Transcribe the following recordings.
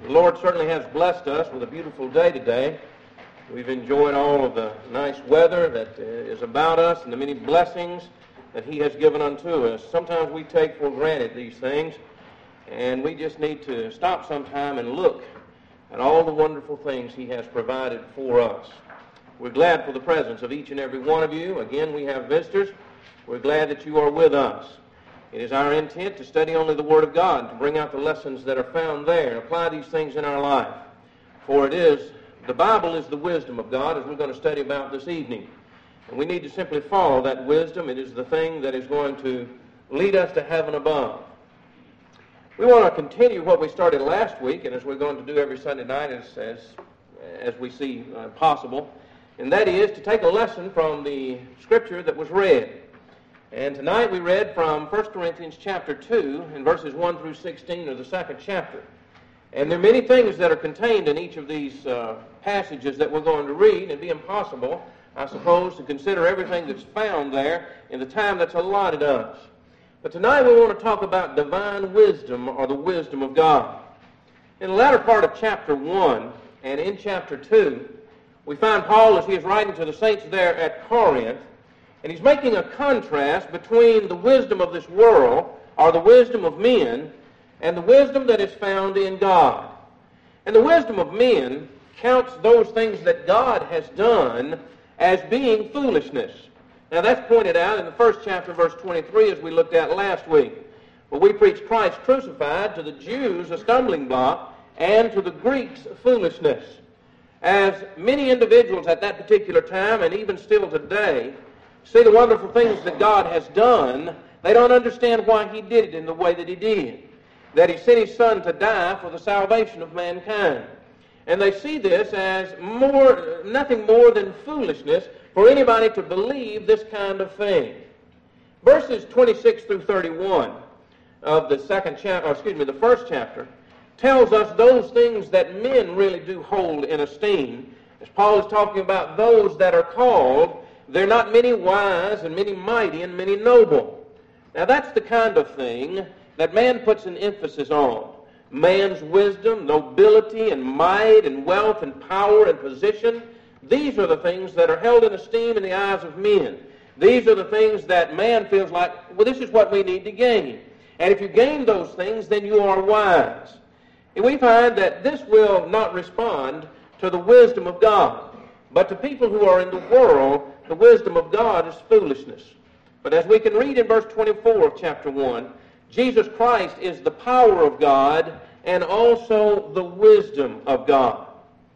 The Lord certainly has blessed us with a beautiful day today. We've enjoyed all of the nice weather that is about us and the many blessings that He has given unto us. Sometimes we take for granted these things, and we just need to stop sometime and look at all the wonderful things He has provided for us. We're glad for the presence of each and every one of you. Again, we have visitors. We're glad that you are with us. It is our intent to study only the Word of God, to bring out the lessons that are found there and apply these things in our life. For the Bible is the wisdom of God, as we're going to study about this evening. And we need to simply follow that wisdom. It is the thing that is going to lead us to heaven above. We want to continue what we started last week, and as we're going to do every Sunday night as we see possible, and that is to take a lesson from the Scripture that was read. And tonight we read from 1 Corinthians chapter 2 in verses 1 through 16 of the second chapter. And there are many things that are contained in each of these passages that we're going to read. It'd be impossible, I suppose, to consider everything that's found there in the time that's allotted us. But tonight we want to talk about divine wisdom, or the wisdom of God. In the latter part of chapter 1 and in chapter 2, we find Paul, as he is writing to the saints there at Corinth, and he's making a contrast between the wisdom of this world, or the wisdom of men, and the wisdom that is found in God. And the wisdom of men counts those things that God has done as being foolishness. Now that's pointed out in the first chapter, verse 23, as we looked at last week. Where we preach Christ crucified, to the Jews a stumbling block, and to the Greeks foolishness. As many individuals at that particular time, and even still today, see the wonderful things that God has done, they don't understand why He did it in the way that He did. That He sent His Son to die for the salvation of mankind. And they see this as nothing more than foolishness for anybody to believe this kind of thing. Verses 26 through 31 of the first chapter tells us those things that men really do hold in esteem. As Paul is talking about those that are called, they're not many wise and many mighty and many noble. Now that's the kind of thing that man puts an emphasis on. Man's wisdom, nobility, and might, and wealth, and power, and position, these are the things that are held in esteem in the eyes of men. These are the things that man feels like, well, this is what we need to gain. And if you gain those things, then you are wise. And we find that this will not respond to the wisdom of God. But to people who are in the world, the wisdom of God is foolishness. But as we can read in verse 24 of chapter 1, Jesus Christ is the power of God and also the wisdom of God.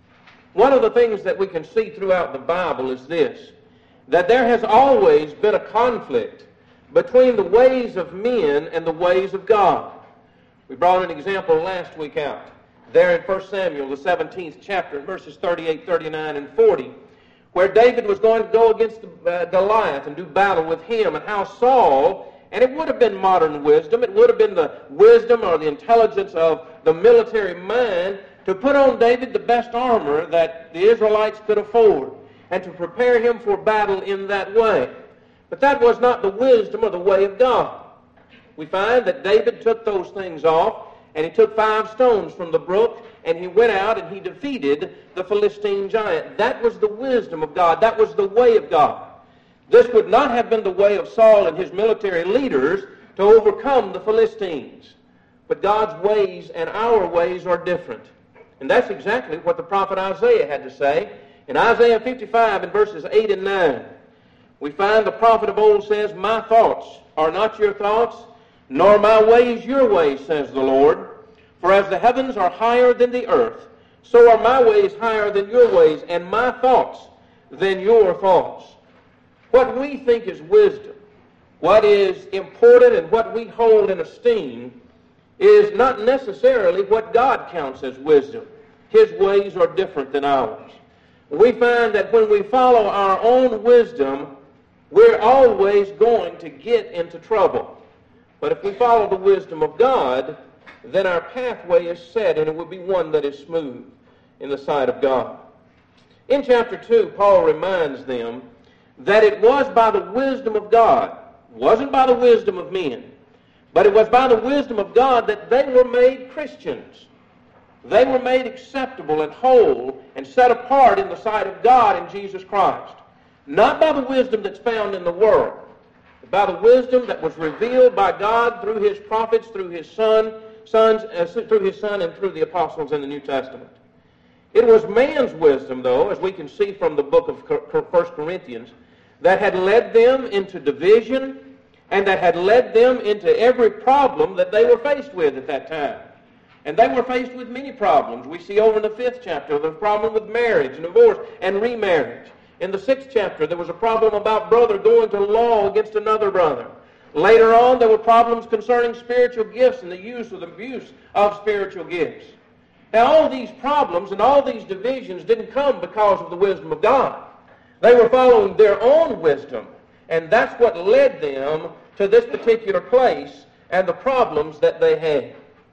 One of the things that we can see throughout the Bible is this, that there has always been a conflict between the ways of men and the ways of God. We brought an example last week out. There in 1 Samuel, the 17th chapter, verses 38, 39, and 40, where David was going to go against Goliath and do battle with him, and how Saul, and it would have been modern wisdom, it would have been the wisdom or the intelligence of the military mind to put on David the best armor that the Israelites could afford, and to prepare him for battle in that way. But that was not the wisdom or the way of God. We find that David took those things off, and he took 5 stones from the brook, and he went out and he defeated the Philistine giant. That was the wisdom of God. That was the way of God. This would not have been the way of Saul and his military leaders to overcome the Philistines. But God's ways and our ways are different. And that's exactly what the prophet Isaiah had to say. In Isaiah 55 in verses 8 and 9, we find the prophet of old says, "My thoughts are not your thoughts, nor my ways your ways, says the Lord. For as the heavens are higher than the earth, so are my ways higher than your ways, and my thoughts than your thoughts." What we think is wisdom, what is important and what we hold in esteem, is not necessarily what God counts as wisdom. His ways are different than ours. We find that when we follow our own wisdom, we're always going to get into trouble. But if we follow the wisdom of God, then our pathway is set, and it will be one that is smooth in the sight of God. In chapter 2, Paul reminds them that it was by the wisdom of God, it wasn't by the wisdom of men, but it was by the wisdom of God that they were made Christians. They were made acceptable and whole and set apart in the sight of God in Jesus Christ. Not by the wisdom that's found in the world, but by the wisdom that was revealed by God through His prophets, through His Son, and through the apostles in the New Testament. It was man's wisdom, though, as we can see from the book of 1 Corinthians, that had led them into division and that had led them into every problem that they were faced with at that time. And they were faced with many problems. We see over in the 5th chapter the problem with marriage and divorce and remarriage. In the 6th chapter, there was a problem about brother going to law against another brother. Later on, there were problems concerning spiritual gifts and the use or the abuse of spiritual gifts. Now, all these problems and all these divisions didn't come because of the wisdom of God. They were following their own wisdom, and that's what led them to this particular place and the problems that they had.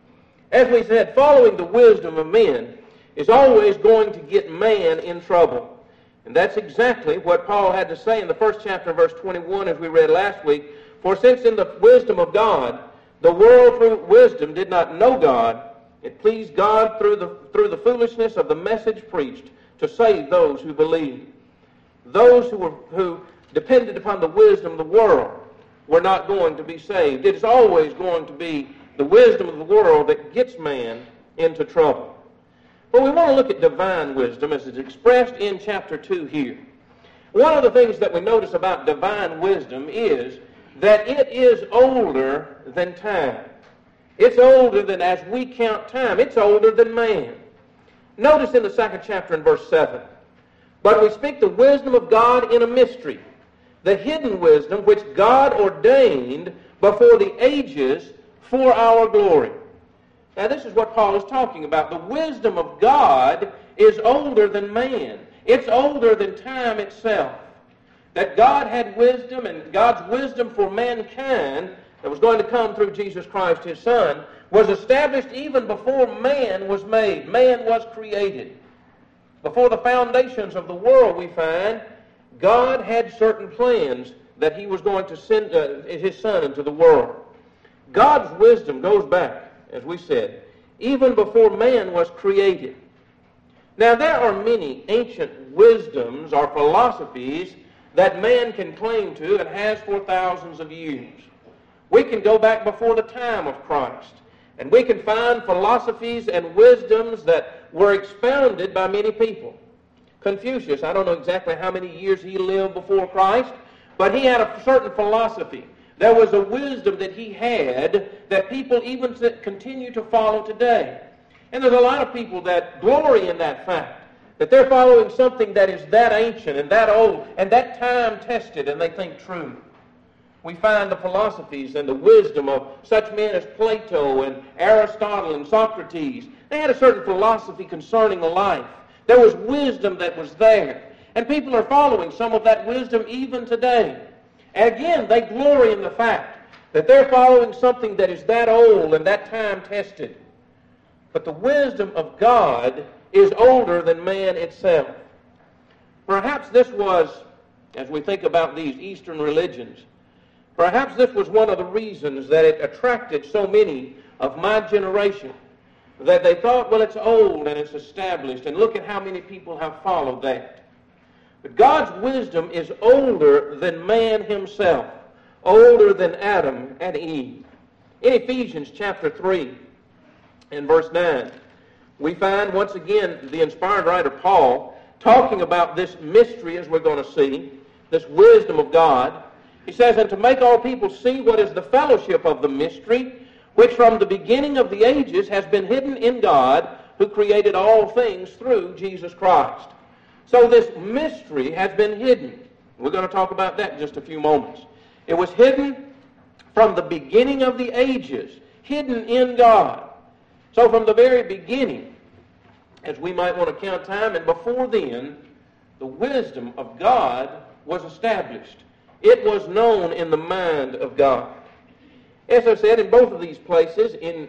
As we said, following the wisdom of men is always going to get man in trouble. And that's exactly what Paul had to say in the 1st chapter, verse 21, as we read last week. For since in the wisdom of God, the world through wisdom did not know God, it pleased God through the foolishness of the message preached to save those who believe. Those who depended upon the wisdom of the world were not going to be saved. It is always going to be the wisdom of the world that gets man into trouble. But we want to look at divine wisdom as it's expressed in chapter 2 here. One of the things that we notice about divine wisdom is that it is older than time. It's older than as we count time. It's older than man. Notice in the 2nd chapter in verse 7, but we speak the wisdom of God in a mystery, the hidden wisdom which God ordained before the ages for our glory. Now this is what Paul is talking about. The wisdom of God is older than man. It's older than time itself. That God had wisdom, and God's wisdom for mankind that was going to come through Jesus Christ, His Son, was established even before man was made. Man was created. Before the foundations of the world, we find, God had certain plans that He was going to send His Son into the world. God's wisdom goes back, as we said, even before man was created. Now, there are many ancient wisdoms or philosophies that man can claim to and has for thousands of years. We can go back before the time of Christ, and we can find philosophies and wisdoms that were expounded by many people. Confucius, I don't know exactly how many years he lived before Christ, but he had a certain philosophy. There was a wisdom that he had that people even continue to follow today. And there's a lot of people that glory in that fact, that they're following something that is that ancient and that old and that time-tested, and they think true. We find the philosophies and the wisdom of such men as Plato and Aristotle and Socrates. They had a certain philosophy concerning life. There was wisdom that was there. And people are following some of that wisdom even today. And again, they glory in the fact that they're following something that is that old and that time-tested. But the wisdom of God is older than man itself. Perhaps this was, as we think about these Eastern religions, perhaps this was one of the reasons that it attracted so many of my generation, that they thought, well, it's old and it's established, and look at how many people have followed that. But God's wisdom is older than man himself, older than Adam and Eve. In Ephesians chapter 3 and verse 9, we find once again the inspired writer Paul talking about this mystery, as we're going to see, this wisdom of God. He says, and to make all people see what is the fellowship of the mystery, which from the beginning of the ages has been hidden in God, who created all things through Jesus Christ. So this mystery has been hidden. We're going to talk about that in just a few moments. It was hidden from the beginning of the ages, hidden in God. So from the very beginning, as we might want to count time, and before then, the wisdom of God was established. It was known in the mind of God. As I said, in both of these places, in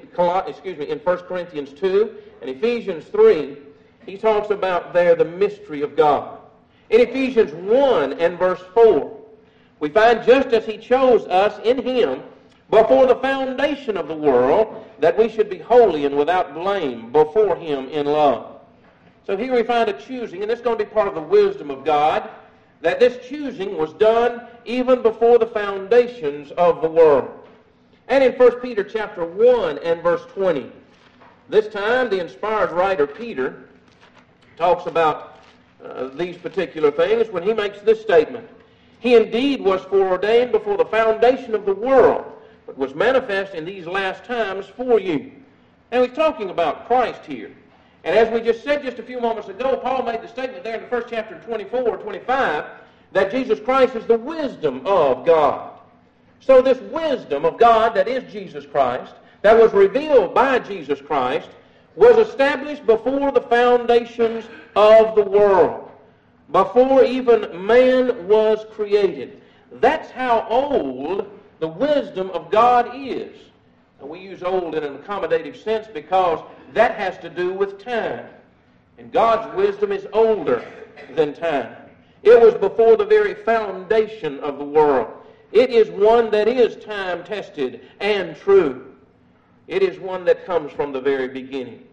1 Corinthians 2 and Ephesians 3, he talks about there the mystery of God. In Ephesians 1 and verse 4, we find just as he chose us in him before the foundation of the world, that we should be holy and without blame before him in love. So here we find a choosing, and this is going to be part of the wisdom of God, that this choosing was done even before the foundations of the world. And in 1 Peter chapter 1 and verse 20, this time the inspired writer Peter talks about these particular things when he makes this statement. He indeed was foreordained before the foundation of the world, but was manifest in these last times for you. And he's talking about Christ here. And as we just said just a few moments ago, Paul made the statement there in the first chapter 24 or 25 that Jesus Christ is the wisdom of God. So this wisdom of God that is Jesus Christ, that was revealed by Jesus Christ, was established before the foundations of the world, before even man was created. That's how old the wisdom of God is. And we use old in an accommodative sense because that has to do with time. And God's wisdom is older than time. It was before the very foundation of the world. It is one that is time-tested and true. It is one that comes from the very beginning.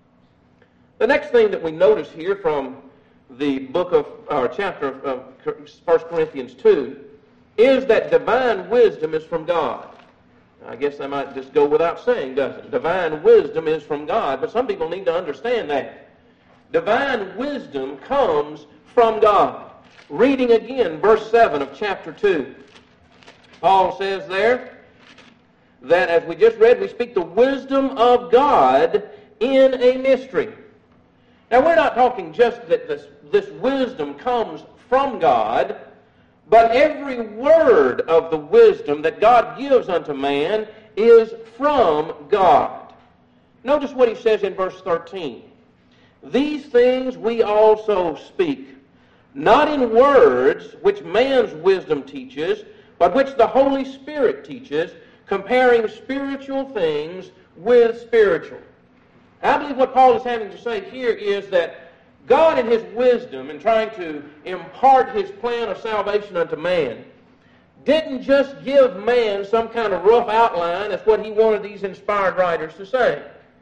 The next thing that we notice here from the chapter of 1 Corinthians 2 is that divine wisdom is from God. I guess that might just go without saying, doesn't it? Divine wisdom is from God, but some people need to understand that. Divine wisdom comes from God. Reading again verse 7 of chapter 2. Paul says there that, as we just read, we speak the wisdom of God in a mystery. Now, we're not talking just that this wisdom comes from God, but every word of the wisdom that God gives unto man is from God. Notice what he says in verse 13. These things we also speak, not in words which man's wisdom teaches, but which the Holy Spirit teaches, comparing spiritual things with spiritual. I believe what Paul is having to say here is that God in his wisdom in trying to impart his plan of salvation unto man didn't just give man some kind of rough outline as what he wanted these inspired writers to say.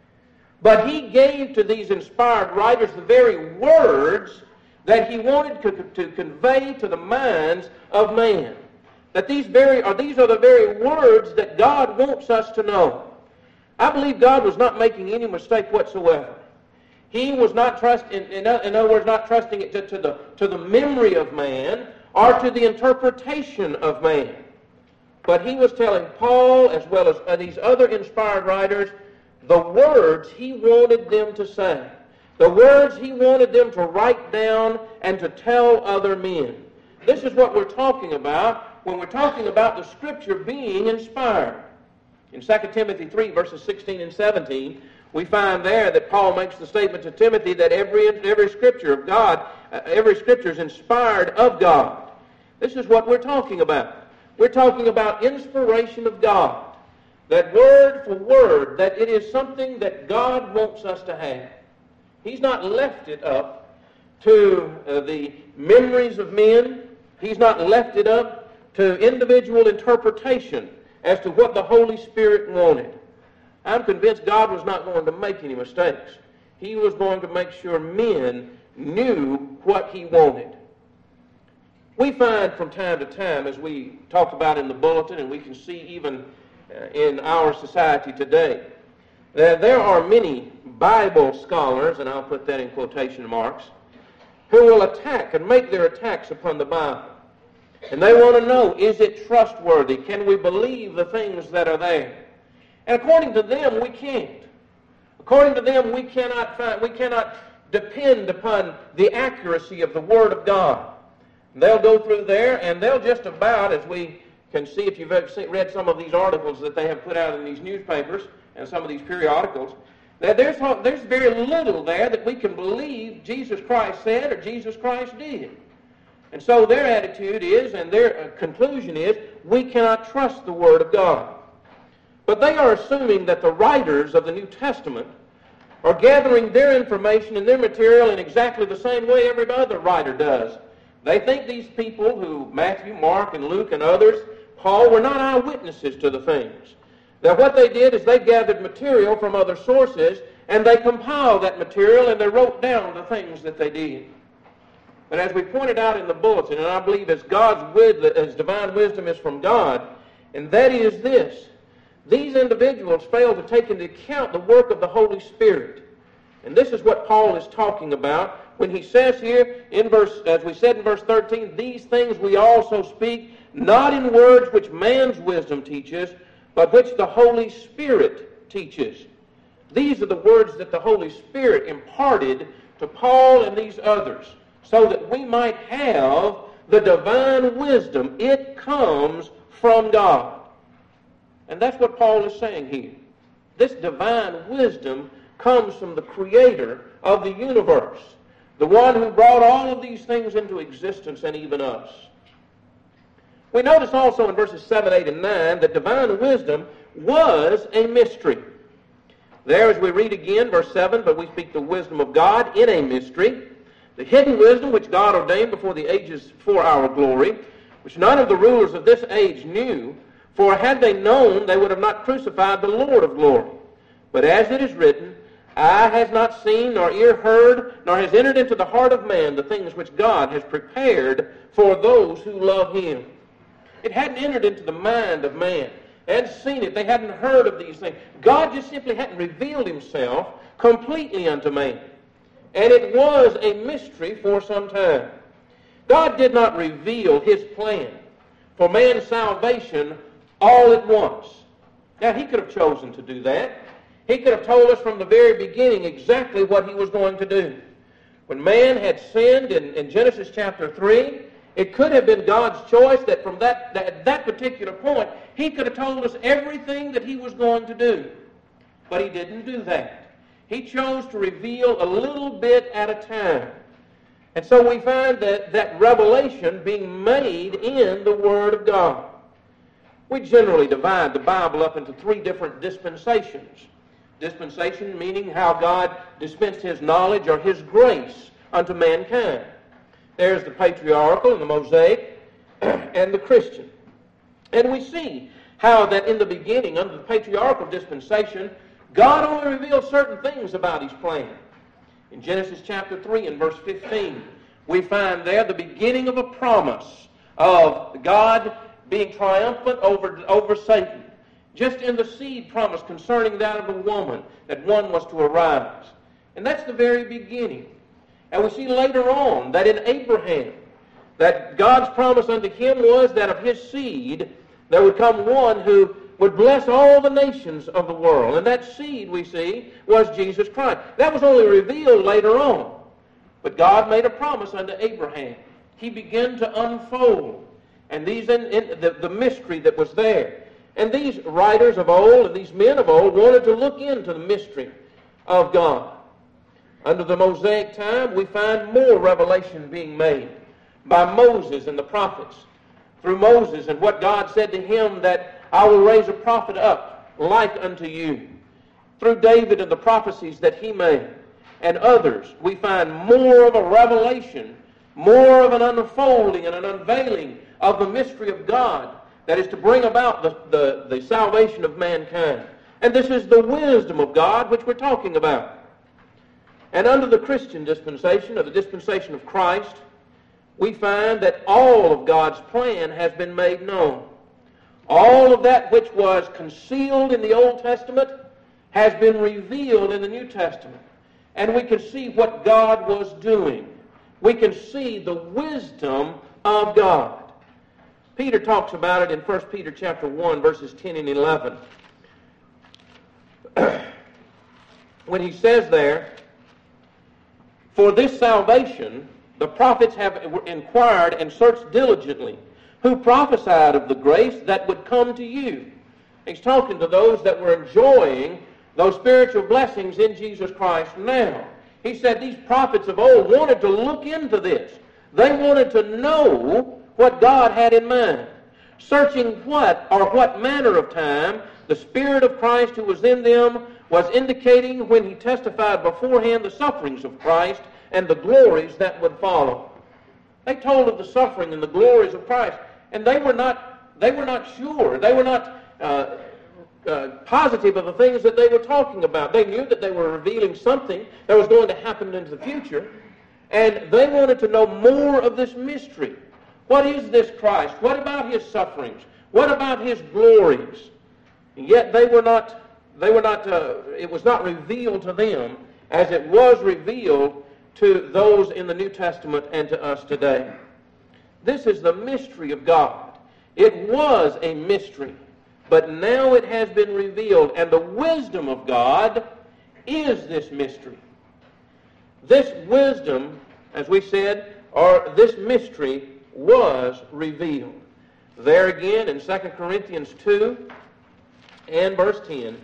But he gave to these inspired writers the very words that he wanted to convey to the minds of man. That these are the very words that God wants us to know. I believe God was not making any mistake whatsoever. He was not trusting, in other words, not trusting it to the memory of man or to the interpretation of man. But he was telling Paul, as well as these other inspired writers, the words he wanted them to say, the words he wanted them to write down and to tell other men. This is what we're talking about when we're talking about the Scripture being inspired. In 2 Timothy 3, verses 16 and 17, we find there that Paul makes the statement to Timothy that every Scripture of God, every Scripture is inspired of God. This is what we're talking about. We're talking about inspiration of God. That word for word, that it is something that God wants us to have. He's not left it up to the memories of men. He's not left it up to individual interpretation as to what the Holy Spirit wanted. I'm convinced God was not going to make any mistakes. He was going to make sure men knew what he wanted. We find from time to time, as we talked about in the bulletin, and we can see even in our society today, that there are many Bible scholars, and I'll put that in quotation marks, who will attack and make their attacks upon the Bible. And they want to know, is it trustworthy? Can we believe the things that are there? And according to them, we can't. According to them, we cannot depend upon the accuracy of the Word of God. They'll go through there, and they'll just about, as we can see if you've read some of these articles that they have put out in these newspapers and some of these periodicals, that there's very little there that we can believe Jesus Christ said or Jesus Christ did. And so their attitude is, and their conclusion is, we cannot trust the Word of God. But they are assuming that the writers of the New Testament are gathering their information and their material in exactly the same way every other writer does. They think these people who, Matthew, Mark, and Luke, and others, Paul were not eyewitnesses to the things. That what they did is they gathered material from other sources, and they compiled that material, and they wrote down the things that they did. But as we pointed out in the bulletin, and I believe as divine wisdom is from God, and that is this: these individuals failed to take into account the work of the Holy Spirit. And this is what Paul is talking about when he says here, as we said in verse 13, these things we also speak, not in words which man's wisdom teaches, but which the Holy Spirit teaches. These are the words that the Holy Spirit imparted to Paul and these others, so that we might have the divine wisdom. It comes from God. And that's what Paul is saying here. This divine wisdom comes from the Creator of the universe, the one who brought all of these things into existence and even us. We notice also in verses 7, 8, and 9 that divine wisdom was a mystery. There, as we read again, verse 7, but we speak the wisdom of God in a mystery, the hidden wisdom which God ordained before the ages for our glory, which none of the rulers of this age knew, for had they known, they would have not crucified the Lord of glory. But as it is written, eye has not seen, nor ear heard, nor has entered into the heart of man the things which God has prepared for those who love him. It hadn't entered into the mind of man. They hadn't seen it. They hadn't heard of these things. God just simply hadn't revealed himself completely unto man. And it was a mystery for some time. God did not reveal his plan for man's salvation all at once. Now, he could have chosen to do that. He could have told us from the very beginning exactly what he was going to do. When man had sinned in Genesis chapter 3, it could have been God's choice that from that particular point, he could have told us everything that he was going to do. But he didn't do that. He chose to reveal a little bit at a time. And so we find that revelation being made in the Word of God. We generally divide the Bible up into three different dispensations. Dispensation meaning how God dispensed his knowledge or his grace unto mankind. There's the patriarchal and the Mosaic and the Christian. And we see how that in the beginning, under the patriarchal dispensation, God only revealed certain things about his plan. In Genesis chapter 3 and verse 15, we find there the beginning of a promise of God being triumphant over Satan. Just in the seed promise concerning that of the woman, that one was to arise. And that's the very beginning. And we see later on that in Abraham, that God's promise unto him was that of his seed there would come one who would bless all the nations of the world. And that seed, we see, was Jesus Christ. That was only revealed later on. But God made a promise unto Abraham. He began to unfold. And the mystery that was there. And these writers of old and these men of old wanted to look into the mystery of God. Under the Mosaic time, we find more revelation being made by Moses and the prophets. Through Moses and what God said to him, that I will raise a prophet up like unto you. Through David and the prophecies that he made and others, we find more of a revelation, more of an unfolding and an unveiling of the mystery of God that is to bring about the salvation of mankind. And this is the wisdom of God which we're talking about. And under the Christian dispensation, or the dispensation of Christ, we find that all of God's plan has been made known. All of that which was concealed in the Old Testament has been revealed in the New Testament. And we can see what God was doing. We can see the wisdom of God. Peter talks about it in 1 Peter chapter 1, verses 10 and 11. When he says there, for this salvation the prophets have inquired and searched diligently, who prophesied of the grace that would come to you. He's talking to those that were enjoying those spiritual blessings in Jesus Christ now. He said these prophets of old wanted to look into this. They wanted to know what God had in mind. Searching what manner of time the Spirit of Christ who was in them was indicating when he testified beforehand the sufferings of Christ and the glories that would follow. They told of the suffering and the glories of Christ, and they were not sure. They were not positive of the things that they were talking about. They knew that they were revealing something that was going to happen into the future, and they wanted to know more of this mystery. What is this Christ? What about his sufferings? What about his glories? And yet it was not revealed to them as it was revealed to those in the New Testament and to us today. This is the mystery of God. It was a mystery, but now it has been revealed, and the wisdom of God is this mystery. This wisdom, as we said, or this mystery was revealed. There again in 2 Corinthians 2 and verse 10,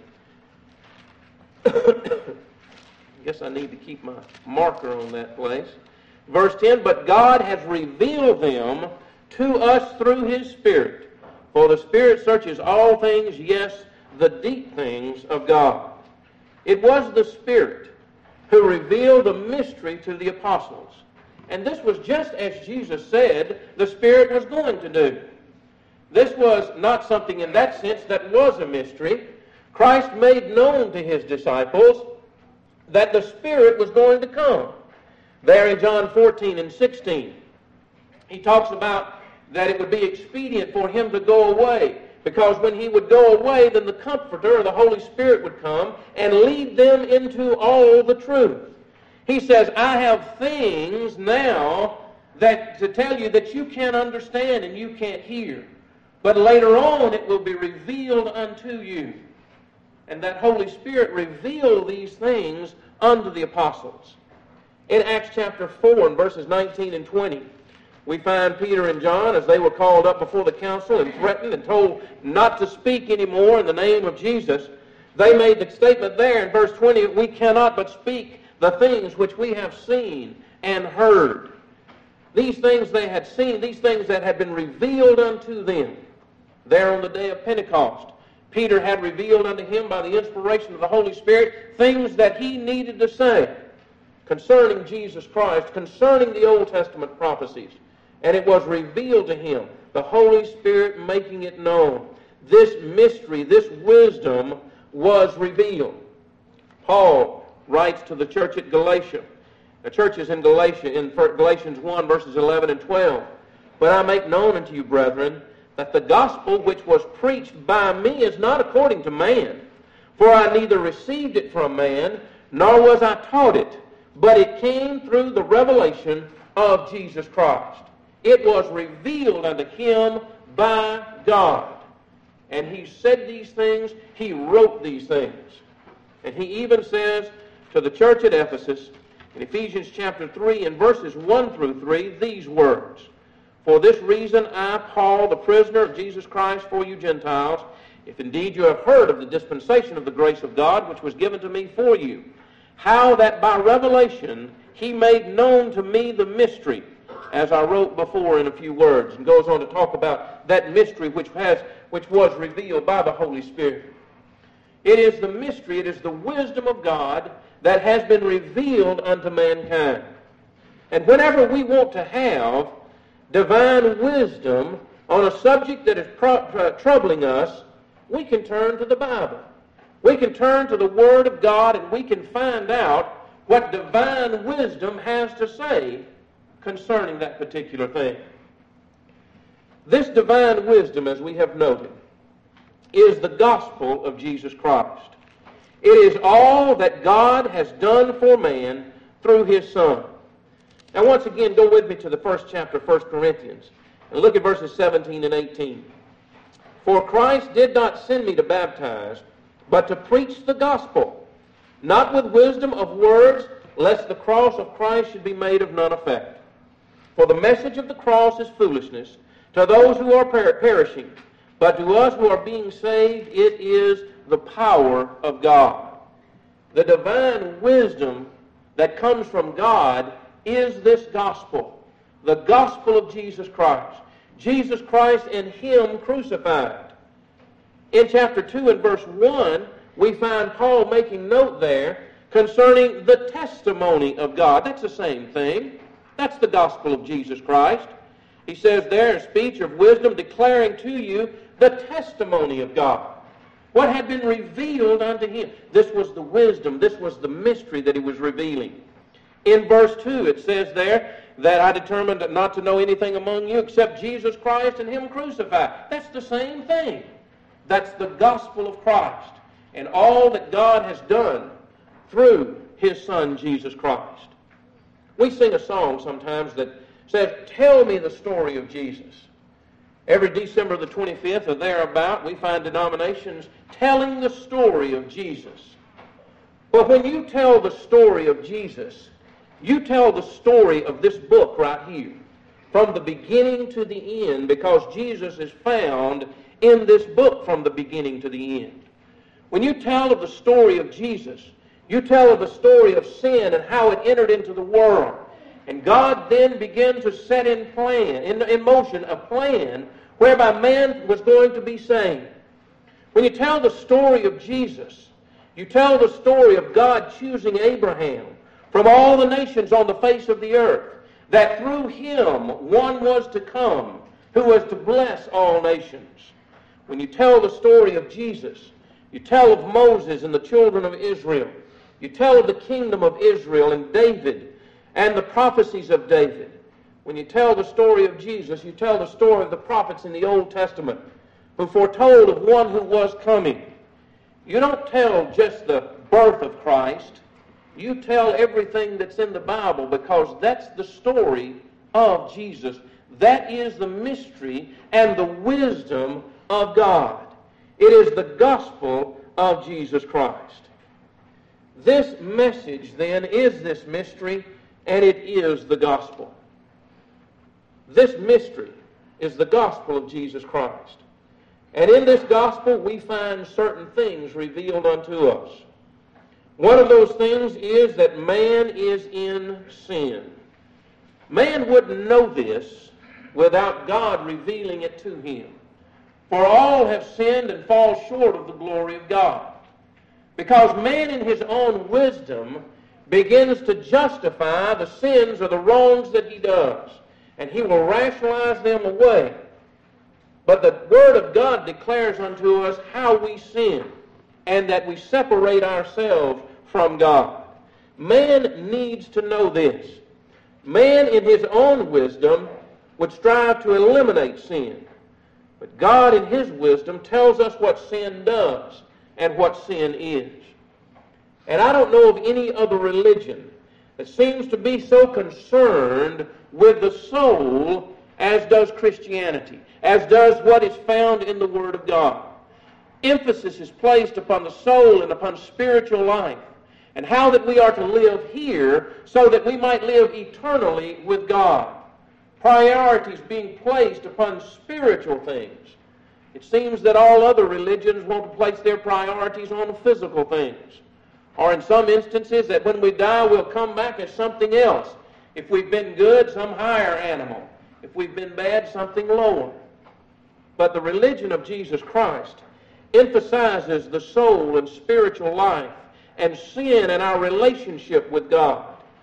I guess I need to keep my marker on that place. Verse 10, but God has revealed them to us through his Spirit. For the Spirit searches all things, yes, the deep things of God. It was the Spirit who revealed the mystery to the apostles. And this was just as Jesus said the Spirit was going to do. This was not something in that sense that was a mystery. Christ made known to his disciples that the Spirit was going to come. There in John 14 and 16, he talks about that it would be expedient for him to go away, because when he would go away, then the Comforter, or the Holy Spirit, would come and lead them into all the truth. He says, I have things now that to tell you that you can't understand and you can't hear, but later on it will be revealed unto you. And that Holy Spirit revealed these things unto the apostles. In Acts chapter 4 and verses 19 and 20, we find Peter and John, as they were called up before the council and threatened and told not to speak anymore in the name of Jesus. They made the statement there in verse 20, we cannot but speak the things which we have seen and heard. These things they had seen, these things that had been revealed unto them there on the day of Pentecost. Peter had revealed unto him by the inspiration of the Holy Spirit things that he needed to say concerning Jesus Christ, concerning the Old Testament prophecies. And it was revealed to him, the Holy Spirit making it known. This mystery, this wisdom was revealed. Paul writes to the church at Galatia. The church is in Galatia, in Galatians 1, verses 11 and 12. But I make known unto you, brethren, that the gospel which was preached by me is not according to man. For I neither received it from man, nor was I taught it, but it came through the revelation of Jesus Christ. It was revealed unto him by God. And he said these things, he wrote these things. And he even says to the church at Ephesus, in Ephesians chapter 3 and verses 1 through 3, these words, For this reason I, Paul, the prisoner of Jesus Christ for you Gentiles, if indeed you have heard of the dispensation of the grace of God which was given to me for you, how that by revelation he made known to me the mystery, as I wrote before in a few words, and goes on to talk about that mystery which was revealed by the Holy Spirit. It is the mystery, it is the wisdom of God that has been revealed unto mankind. And whenever we want to have divine wisdom on a subject that is troubling us, we can turn to the Bible. We can turn to the Word of God and we can find out what divine wisdom has to say concerning that particular thing. This divine wisdom, as we have noted, is the gospel of Jesus Christ. It is all that God has done for man through his Son. Now once again, go with me to the first chapter of 1 Corinthians and look at verses 17 and 18. For Christ did not send me to baptize, but to preach the gospel, not with wisdom of words, lest the cross of Christ should be made of none effect. For the message of the cross is foolishness to those who are perishing, but to us who are being saved, it is the power of God. The divine wisdom that comes from God is this gospel, the gospel of Jesus Christ. Jesus Christ and him crucified. In chapter 2 and verse 1, we find Paul making note there concerning the testimony of God. That's the same thing. That's the gospel of Jesus Christ. He says there, a speech of wisdom declaring to you the testimony of God. What had been revealed unto him. This was the wisdom. This was the mystery that he was revealing. In verse 2, it says there that I determined not to know anything among you except Jesus Christ and him crucified. That's the same thing. That's the gospel of Christ and all that God has done through his Son, Jesus Christ. We sing a song sometimes that says, tell me the story of Jesus. Every December the 25th or thereabout, we find denominations telling the story of Jesus. But when you tell the story of Jesus, you tell the story of this book right here, from the beginning to the end, because Jesus is found in this book from the beginning to the end. When you tell of the story of Jesus, you tell of the story of sin and how it entered into the world. And God then began to set in motion a plan whereby man was going to be saved. When you tell the story of Jesus, you tell the story of God choosing Abraham from all the nations on the face of the earth, that through him one was to come who was to bless all nations. When you tell the story of Jesus, you tell of Moses and the children of Israel. You tell of the kingdom of Israel and David and the prophecies of David. When you tell the story of Jesus, you tell the story of the prophets in the Old Testament who foretold of one who was coming. You don't tell just the birth of Christ. You tell everything that's in the Bible, because that's the story of Jesus. That is the mystery and the wisdom of God. It is the gospel of Jesus Christ. This message, then, is this mystery, and it is the gospel. This mystery is the gospel of Jesus Christ. And in this gospel, we find certain things revealed unto us. One of those things is that man is in sin. Man wouldn't know this without God revealing it to him. For all have sinned and fall short of the glory of God. Because man in his own wisdom begins to justify the sins or the wrongs that he does. And he will rationalize them away. But the Word of God declares unto us how we sin and that we separate ourselves from God. Man needs to know this. Man in his own wisdom would strive to eliminate sin. But God in his wisdom tells us what sin does and what sin is. And I don't know of any other religion that seems to be so concerned with the soul as does Christianity, as does what is found in the Word of God. Emphasis is placed upon the soul and upon spiritual life, and how that we are to live here so that we might live eternally with God. Priorities being placed upon spiritual things. It seems that all other religions want to place their priorities on physical things. Or in some instances that when we die we'll come back as something else. If we've been good, some higher animal. If we've been bad, something lower. But the religion of Jesus Christ emphasizes the soul and spiritual life and sin and our relationship with God.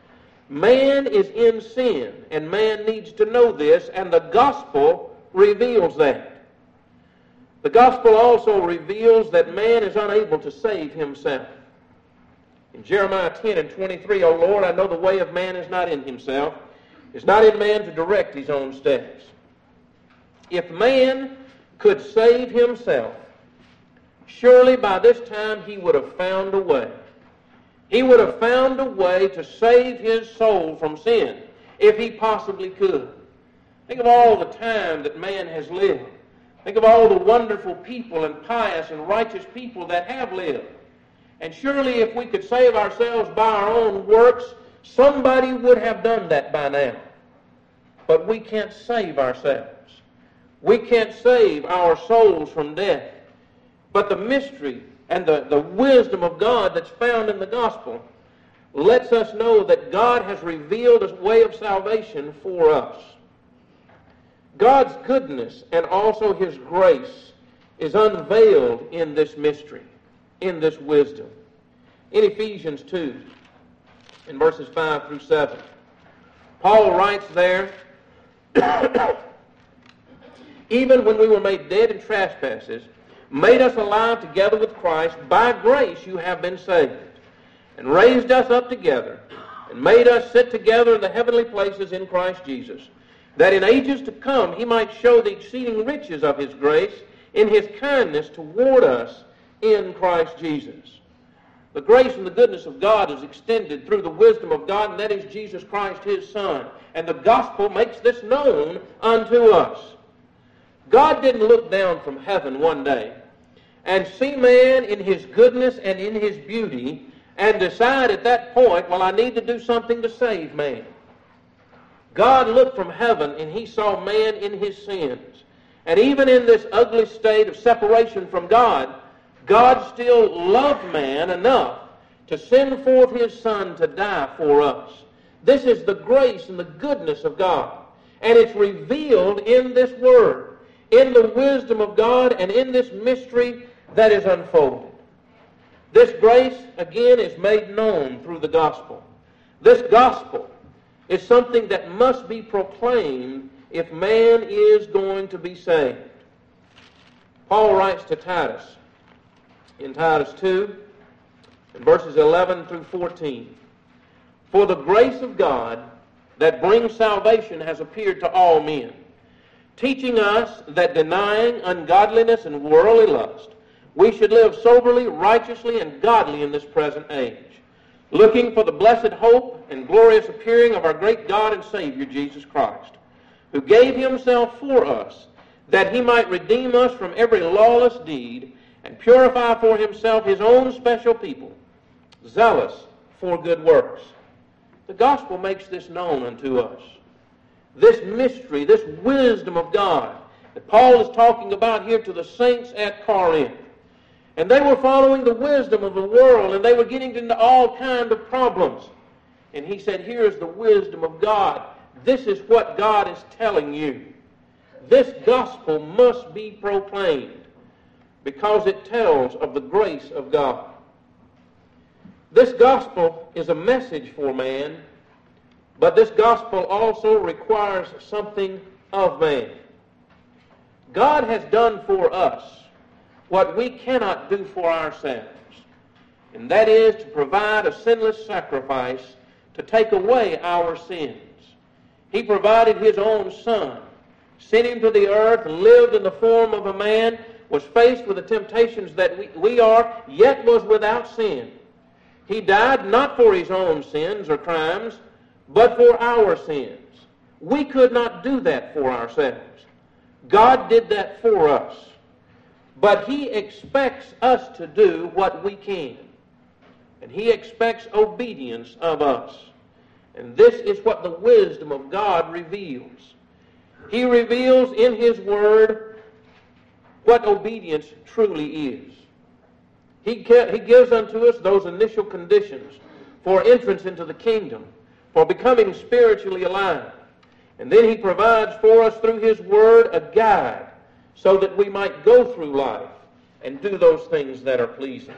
Man is in sin, and man needs to know this, and the gospel reveals that. The gospel also reveals that man is unable to save himself. In Jeremiah 10 and 23, O Lord, I know the way of man is not in himself. It's not in man to direct his own steps. If man could save himself, surely by this time he would have found a way. He would have found a way to save his soul from sin, if he possibly could. Think of all the time that man has lived. Think of all the wonderful people and pious and righteous people that have lived. And surely if we could save ourselves by our own works, somebody would have done that by now. But we can't save ourselves. We can't save our souls from death. But the mystery and the wisdom of God that's found in the gospel lets us know that God has revealed a way of salvation for us. God's goodness and also His grace is unveiled in this mystery, in this wisdom. In Ephesians 2, in verses 5 through 7, Paul writes there, even when we were made dead in trespasses, made us alive together with Christ. By grace you have been saved, and raised us up together, and made us sit together in the heavenly places in Christ Jesus, that in ages to come he might show the exceeding riches of his grace in his kindness toward us in Christ Jesus. The grace and the goodness of God is extended through the wisdom of God, and that is Jesus Christ, his Son. And the gospel makes this known unto us. God didn't look down from heaven one day and see man in his goodness and in his beauty and decide at that point, well, I need to do something to save man. God looked from heaven and he saw man in his sins. And even in this ugly state of separation from God, God still loved man enough to send forth his Son to die for us. This is the grace and the goodness of God. And it's revealed in this Word, in the wisdom of God, and in this mystery that is unfolded. This grace, again, is made known through the gospel. This gospel is something that must be proclaimed if man is going to be saved. Paul writes to Titus in Titus 2, in verses 11 through 14, "For the grace of God that brings salvation has appeared to all men, teaching us that denying ungodliness and worldly lust, we should live soberly, righteously, and godly in this present age, looking for the blessed hope and glorious appearing of our great God and Savior, Jesus Christ, who gave himself for us, that he might redeem us from every lawless deed and purify for himself his own special people, zealous for good works." The gospel makes this known unto us. This mystery, this wisdom of God that Paul is talking about here to the saints at Corinth. And they were following the wisdom of the world, and they were getting into all kinds of problems. And he said, here is the wisdom of God. This is what God is telling you. This gospel must be proclaimed because it tells of the grace of God. This gospel is a message for man, but this gospel also requires something of man. God has done for us what we cannot do for ourselves, and that is to provide a sinless sacrifice to take away our sins. He provided his own Son, sent him to the earth, lived in the form of a man, was faced with the temptations that we are, yet was without sin. He died not for his own sins or crimes, but for our sins. We could not do that for ourselves. God did that for us. But he expects us to do what we can. And he expects obedience of us. And this is what the wisdom of God reveals. He reveals in his word what obedience truly is. He gives unto us those initial conditions for entrance into the kingdom, for becoming spiritually alive. And then he provides for us through his word a guide so that we might go through life and do those things that are pleasing.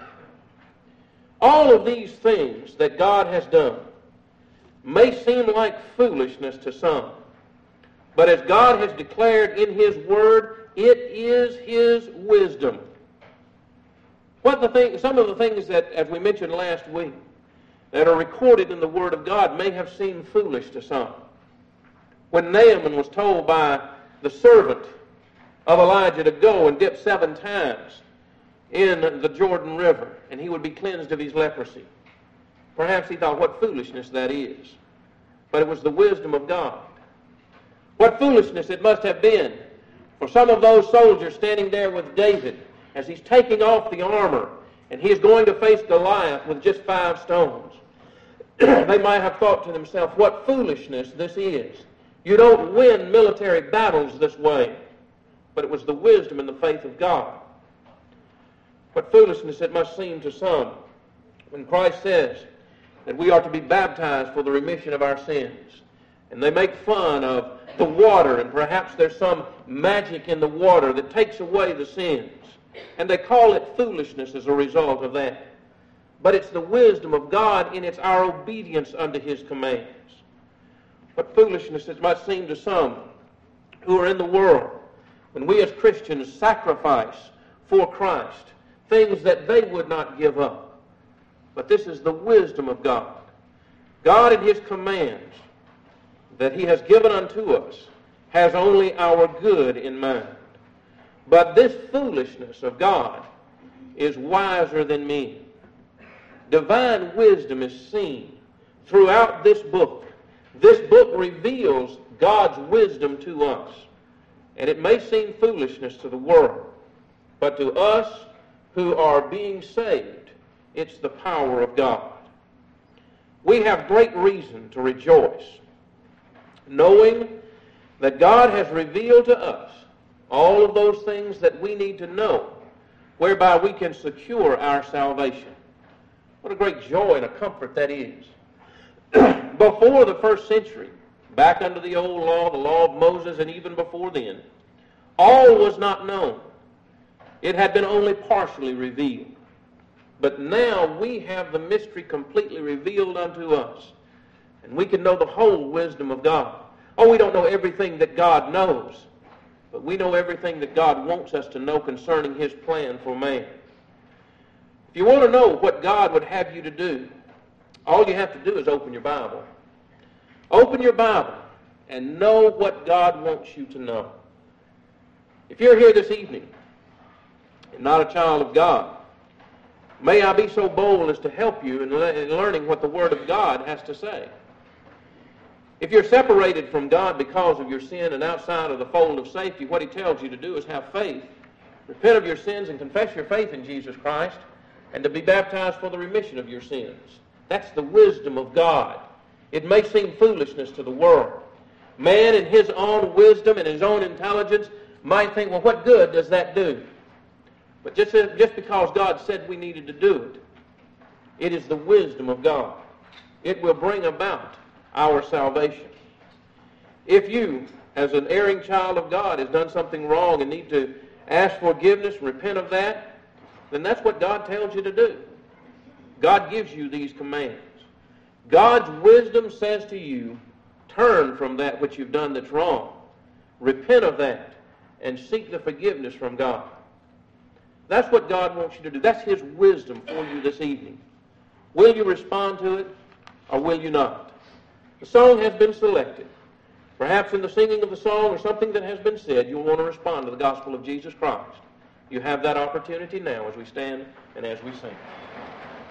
All of these things that God has done may seem like foolishness to some, but as God has declared in his word, it is his wisdom. Some of the things that, as we mentioned last week, that are recorded in the Word of God may have seemed foolish to some. When Naaman was told by the servant of Elijah to go and dip 7 times in the Jordan River, and he would be cleansed of his leprosy, perhaps he thought, what foolishness that is. But it was the wisdom of God. What foolishness it must have been for some of those soldiers standing there with David as he's taking off the armor and he is going to face Goliath with just 5 stones. They might have thought to themselves, what foolishness this is. You don't win military battles this way. But it was the wisdom and the faith of God. What foolishness it must seem to some when Christ says that we are to be baptized for the remission of our sins. And they make fun of the water, and perhaps there's some magic in the water that takes away the sins. And they call it foolishness as a result of that. But it's the wisdom of God, and it's our obedience unto his commands. What foolishness it might seem to some who are in the world when we as Christians sacrifice for Christ things that they would not give up. But this is the wisdom of God. God in His commands that He has given unto us has only our good in mind. But this foolishness of God is wiser than men. Divine wisdom is seen throughout this book. This book reveals God's wisdom to us. And it may seem foolishness to the world, but to us who are being saved, it's the power of God. We have great reason to rejoice, knowing that God has revealed to us all of those things that we need to know, whereby we can secure our salvation. What a great joy and a comfort that is. Before the first century, back under the old law, the law of Moses, and even before then, all was not known. It had been only partially revealed. But now we have the mystery completely revealed unto us, and we can know the whole wisdom of God. Oh, we don't know everything that God knows, but we know everything that God wants us to know concerning His plan for man. If you want to know what God would have you to do, all you have to do is open your Bible. Open your Bible and know what God wants you to know. If you're here this evening and not a child of God, may I be so bold as to help you in learning what the Word of God has to say. If you're separated from God because of your sin and outside of the fold of safety, what He tells you to do is have faith, repent of your sins, and confess your faith in Jesus Christ, and to be baptized for the remission of your sins. That's the wisdom of God. It may seem foolishness to the world. Man in his own wisdom and his own intelligence might think, well, what good does that do? But just because God said we needed to do it, it is the wisdom of God. It will bring about our salvation. If you, as an erring child of God, has done something wrong and need to ask forgiveness, repent of that, then that's what God tells you to do. God gives you these commands. God's wisdom says to you, turn from that which you've done that's wrong. Repent of that and seek the forgiveness from God. That's what God wants you to do. That's His wisdom for you this evening. Will you respond to it or will you not? The song has been selected. Perhaps in the singing of the song or something that has been said, you'll want to respond to the gospel of Jesus Christ. You have that opportunity now as we stand and as we sing.